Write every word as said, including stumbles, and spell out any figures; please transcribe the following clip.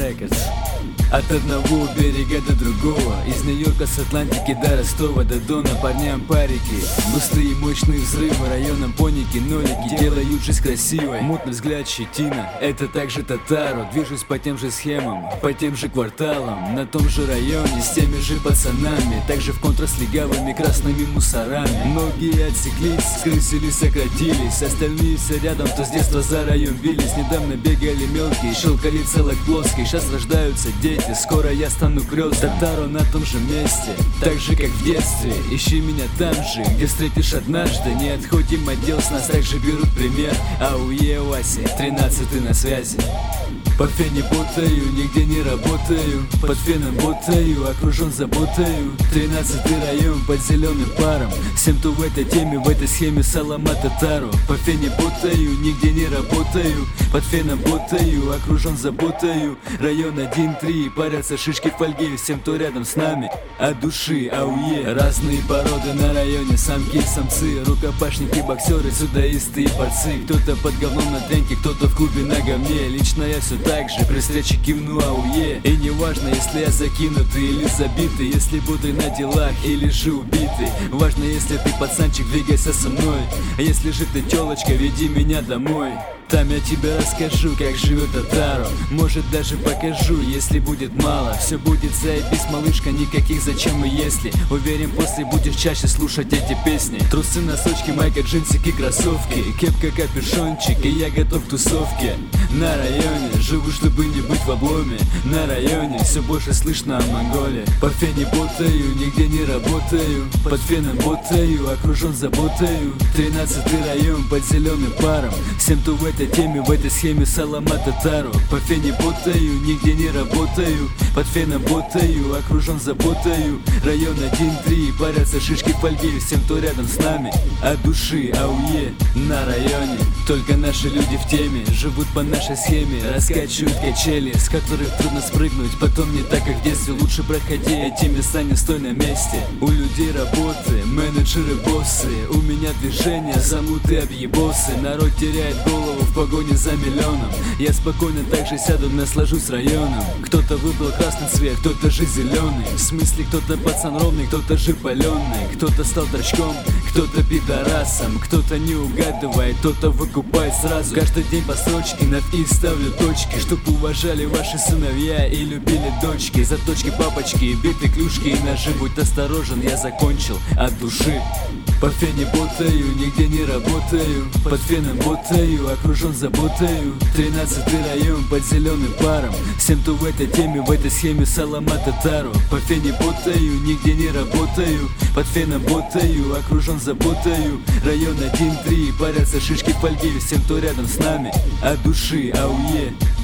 Рекордс. От одного берега до другого, из Нью-Йорка с Атлантики до Ростова, до Дона парням парики. Быстрые мощные взрывы, районом поники, нолики делают жизнь красивой. Мутный взгляд, щетина, это также Татаро. Движусь по тем же схемам, по тем же кварталам, на том же районе, с теми же пацанами. Также в контра с легавыми красными мусорами. Многие отсеклись, скрысились, сократились. Остальные все рядом, кто с детства за район бились. Недавно бегали мелкие, щелкали целок плоский. Сейчас рождаются дети, скоро я стану крёст. Татаро на том же месте, так же как в детстве. Ищи меня там же, где встретишь однажды. Не отходим от дел, с нас также берут пример. Ауе, Вася, тринадцатый на связи. По фене ботаю, нигде не работаю. Под феном ботаю, окружен заботою. Тринадцатый район под зеленым паром. Всем, кто в этой теме, в этой схеме, салама Татаро. По фене ботаю, нигде не работаю. Под феном ботаю, окружен заботою. Район один-три, парятся шишки фольги. Всем, кто рядом с нами, от души, ауе. Разные породы на районе, самки и самцы. Рукопашники, боксеры, судаисты и борцы. Кто-то под говном на тренке, кто-то в клубе на говне. Лично я все так же, при встрече кивну ауе. И не важно, если я закинутый или забитый, если буду на делах или же убитый. Важно, если ты пацанчик, двигайся со мной. А если же ты телочка, веди меня домой. Там я тебе расскажу, как живет Татаро. Может даже покажу, если будет мало. Все будет заебись, малышка, никаких зачем и если. Уверен, после будешь чаще слушать эти песни. Трусы, носочки, майка, джинсики, кроссовки. Кепка, капюшончик, и я готов к тусовке. На районе живу, чтобы не быть в обломе. На районе все больше слышно о Монголе. По фене ботаю, нигде не работаю. Под феном ботаю, окружен заботою. Тринадцатый район под зеленым паром. Всем, кто в этой теме, в этой схеме, салама Татаро. По фене ботаю, нигде не работаю. Под феном ботаю, окружен заботою. Район один-три, парятся шишки фольги. Всем, кто рядом с нами, от души, ауе. На районе только наши люди в теме, живут по нашей схеме, раскачивают качели, с которых трудно спрыгнуть. Потом не так, как в детстве, лучше проходи эти места, не стой на месте. У людей работы, менеджеры, боссы. У меня движение, замуты, объебосы. Народ теряет голову в погоне за миллионом. Я спокойно также сяду, наслажусь районом. Кто-то выбрал красный цвет, кто-то же зеленый. В смысле, кто-то пацан ровный, кто-то же паленый. Кто-то стал дрочком, кто-то пидорасом. Кто-то не угадывает, кто-то выкупает сразу. Каждый день по строчке на «и» ставлю точки, чтоб уважали ваши сыновья и любили дочки. Заточки, папочки, биты, клюшки и ножи. Будь осторожен, я закончил от души. По фене ботаю, нигде не работаю. Под феном ботаю, окружен заботою. Тринадцатый район под зеленым паром. Всем, кто в этой теме, в этой схеме, салама Татаро. По фене ботаю, нигде не работаю. Под феном ботаю, окружен заботою. Район один-три, парятся шишки фольги. Всем, кто рядом с нами, от души, ауе.